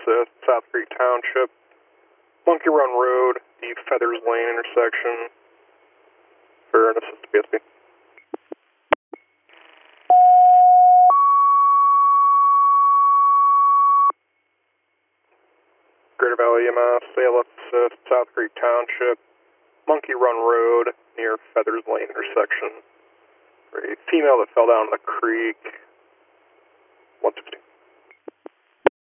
assist, South Creek Township, Monkey Run Road, the Feathers Lane intersection, for an assist to BSB. Greater Valley EMS, ALS assist, South Creek Township, Monkey Run Road, near Feathers Lane intersection, for a female that fell down the creek, 160.